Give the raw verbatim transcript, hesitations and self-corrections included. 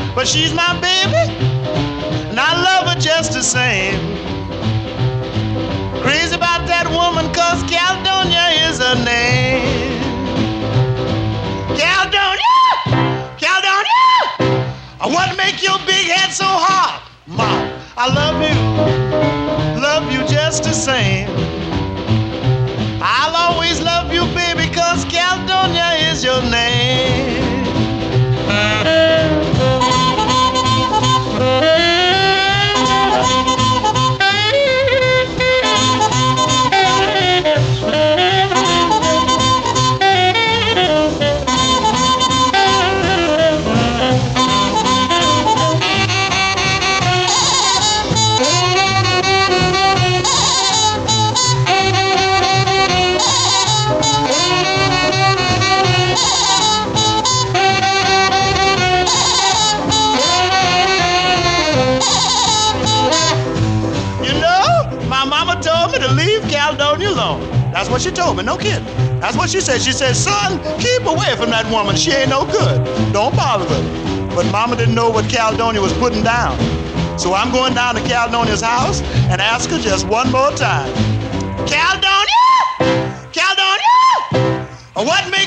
but she's my baby, and I love her just the same. Crazy about that woman, cause Caledonia is her name. Caledonia! Caledonia! What make your big head so hard? Mom, I love you, love you just the same. I'll always love you, baby, cause Caledonia is your name. That's what she told me, no kidding. That's what she said. She said, son, keep away from that woman. She ain't no good. Don't bother her. But Mama didn't know what Caledonia was putting down. So I'm going down to Caledonia's house and ask her just one more time. Caledonia! Caledonia! What